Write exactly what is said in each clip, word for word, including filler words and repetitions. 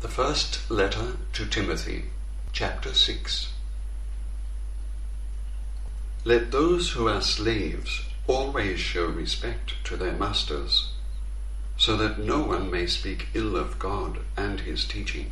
The First Letter to Timothy, Chapter six. Let those who are slaves always show respect to their masters, so that no one may speak ill of God and his teaching.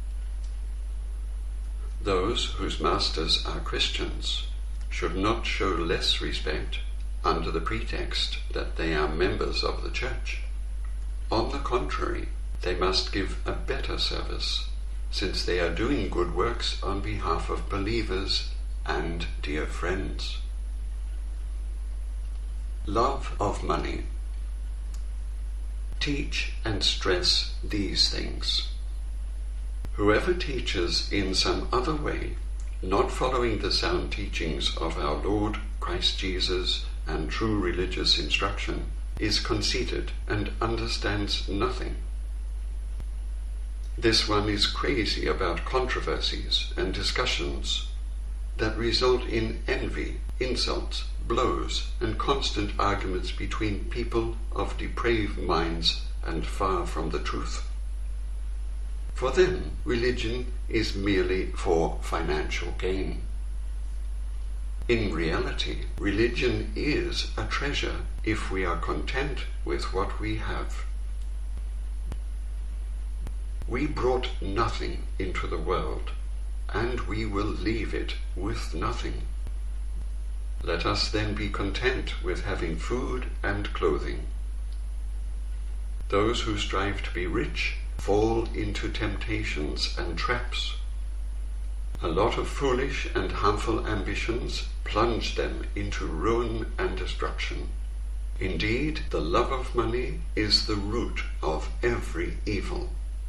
Those whose masters are Christians should not show less respect under the pretext that they are members of the church. On the contrary, they must give a better service, since they are doing good works on behalf of believers and dear friends. Love of money. Teach and stress these things. Whoever teaches in some other way, not following the sound teachings of our Lord Christ Jesus and true religious instruction, is conceited and understands nothing. This one is crazy about controversies and discussions that result in envy, insults, blows, and constant arguments between people of depraved minds and far from the truth. For them, religion is merely for financial gain. In reality, religion is a treasure if we are content with what we have. We brought nothing into the world, and we will leave it with nothing. Let us then be content with having food and clothing. Those who strive to be rich fall into temptations and traps. A lot of foolish and harmful ambitions plunge them into ruin and destruction. Indeed, the love of money is the root of every evil.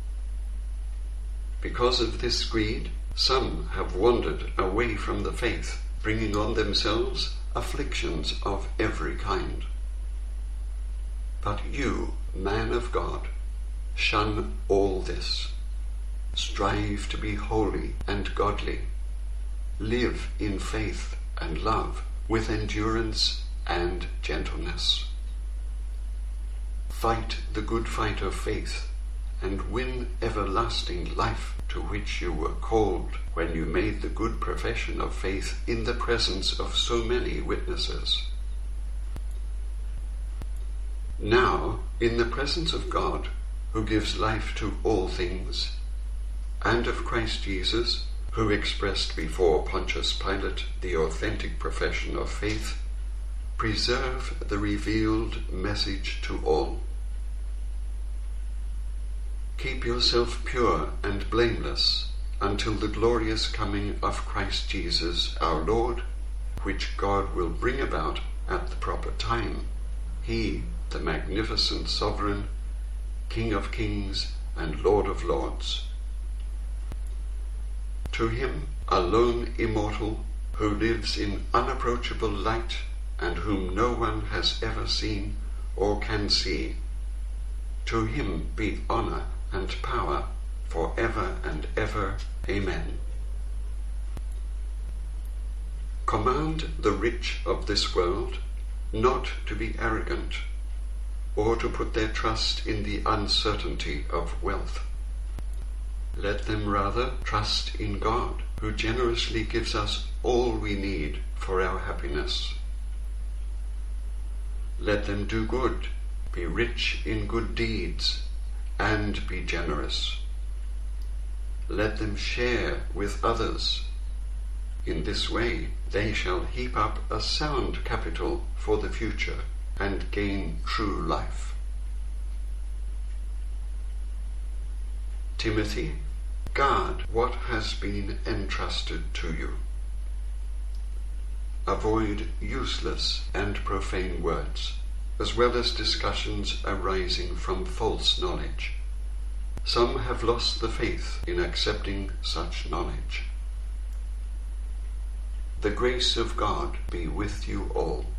Because of this greed, some have wandered away from the faith, bringing on themselves afflictions of every kind. But you, man of God, shun all this. Strive to be holy and godly. Live in faith and love, with endurance and gentleness. Fight the good fight of faith, and win everlasting life, to which you were called when you made the good profession of faith in the presence of so many witnesses. Now, in the presence of God, who gives life to all things, and of Christ Jesus, who expressed before Pontius Pilate the authentic profession of faith, preserve the revealed message to all. Keep yourself pure and blameless until the glorious coming of Christ Jesus our Lord, which God will bring about at the proper time, he, the magnificent sovereign, King of kings and Lord of lords. To him, alone immortal, who lives in unapproachable light, and whom no one has ever seen or can see, to him be honour and power for ever and ever. Amen. Command the rich of this world not to be arrogant, or to put their trust in the uncertainty of wealth. Let them rather trust in God, who generously gives us all we need for our happiness. Let them do good, be rich in good deeds, and be generous. Let them share with others. In this way they shall heap up a sound capital for the future and gain true life. Timothy, guard what has been entrusted to you. Avoid useless and profane words, as well as discussions arising from false knowledge. Some have lost the faith in accepting such knowledge. The grace of God be with you all.